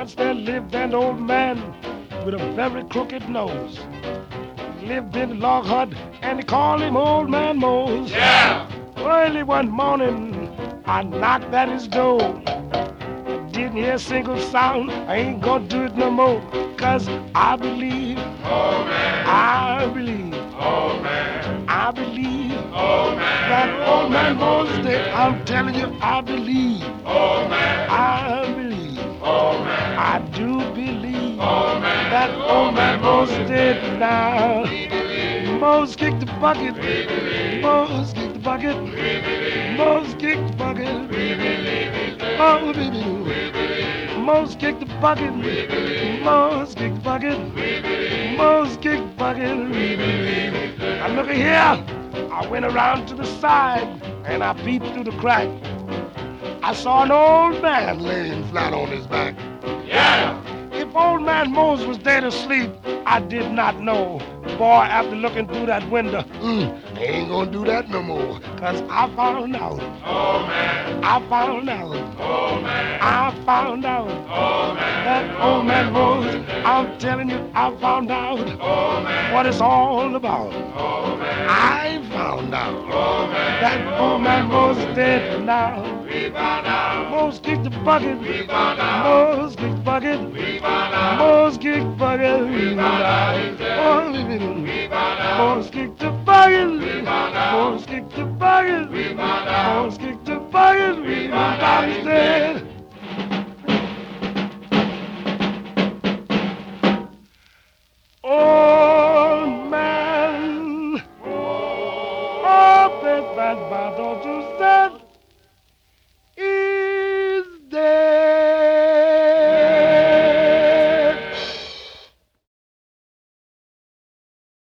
Once there lived an old man with a very crooked nose. He lived in a log hut and they called him Old Man Mose. Yeah! Early one morning, I knocked at his door. Didn't hear a single sound. I ain't gonna do it no more. Cause I believe, Old man, I believe, old man, I believe old man, that Old Man Mose dead. I'm telling you, I believe, old man, I believe, old man, I do believe old man, that Old Man Mose dead now. Mose kicked the bucket, Mose kicked the bucket, Mose kicked the bucket, oh baby. Mose kicked the bucket, Mose kicked the bucket, Mose kicked the bucket. Now look at here, I went around to the side and I peeped through the crack. I saw an old man laying flat on his back. yeah! If Old Man Mose was dead asleep, I did not know. Boy, after looking through that window, I ain't gonna do that no more. Cause I found out, Old man, I found out, old man, I found out old man, that Old Man Mose, I'm telling you, I found out old man, what it's all about. old man, I found out old man, that Old Man Mose dead now. we found out, Mose kicked the bucket, we found out, Mose kicked the bucket, we found out, Mose kicked the bucket. we found out he's dead, Oh, baby. we found out, Mose kicked the bucket, we found out, Mose kicked the bucket. we found out.